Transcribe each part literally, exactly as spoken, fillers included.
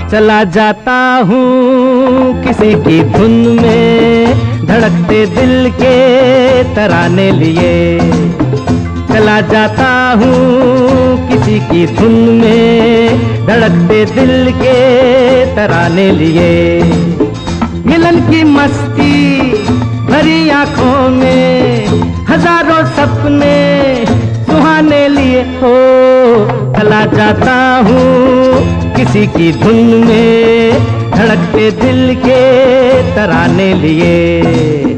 चला जाता हूँ किसी की धुन में, धड़कते दिल के तराने लिए। चला जाता हूँ किसी की धुन में, धड़कते दिल के तराने लिए। मिलन की मस्ती भरी आंखों में, हजारों सपने सुहाने लिए हो। चला जाता हूँ किसी की धुन में, धड़कते दिल के तराने लिए।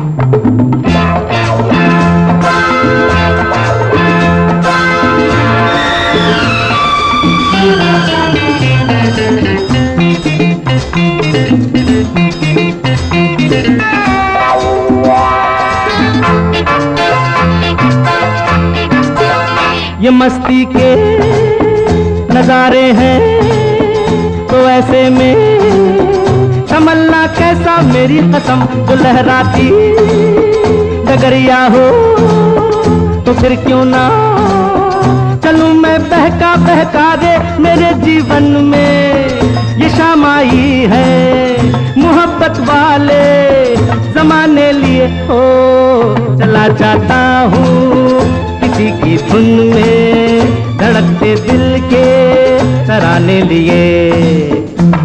ये मस्ती के नजारे हैं तो ऐसे में संभलना कैसा, मेरी कसम जो लहराती डगरिया हो तो फिर क्यों ना चलूं मैं बहका बहका रे। मेरे जीवन में ये शाम आई है मोहब्बत वाले जमाने लिए हो। चला जाता हूँ किसी की धुन में, धड़कते दिल के तराने लिए।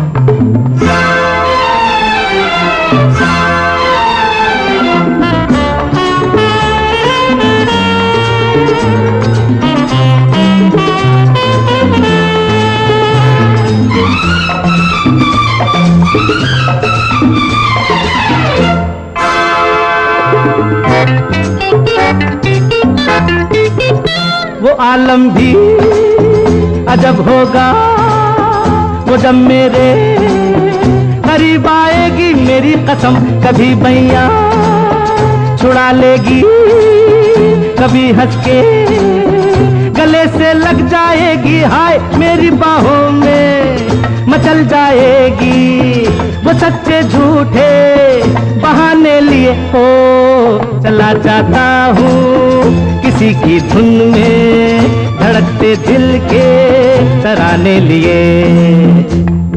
वो आलम भी अजब होगा वो जब मेरे करीब आएगी। मेरी कसम कभी बैया छुड़ा लेगी, कभी हंस के गले से लग जाएगी। हाय मेरी बाहों में मचल जाएगी, वो सच्चे झूठे बहाने लिए हो। चला जाता हूँ किसी की धुन में, धड़कते दिल के तराने लिए।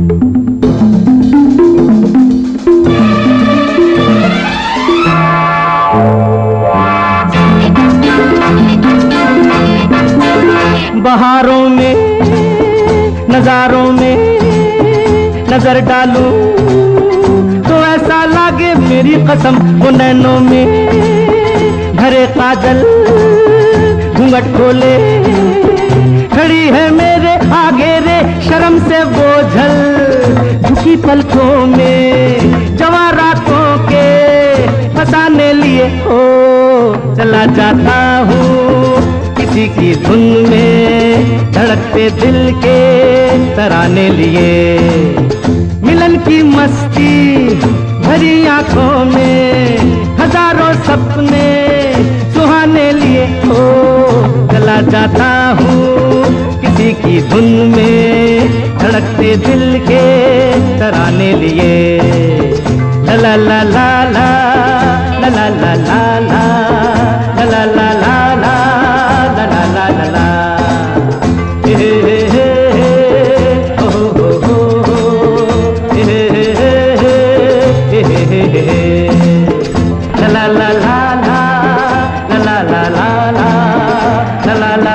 बहारों में नजारों में नजर डालूं तो ऐसा लागे मेरी कसम वो नैनों में भरे काजल घूंघट खोले खड़ी है मेरे आगे रे। शर्म से बोझल झुकी पलकों में जवां रातों के फसाने लिए हो। चला जाता हूँ किसी की धुन में, धड़कते दिल के तराने लिए। मिलन की मस्ती भरी आंखों में हजारों सपने सुहाने लिए हो। चला जाता हूँ किसी की धुन में, धड़कते दिल के तराने लिए। ला ला ला ला ला ला ला ला ला ला ला ला ला ला ला ला। हे हे हे हो हो हो हे हे हे हे हे हे ला ला ला ला ला ला ला ला ला ला ला।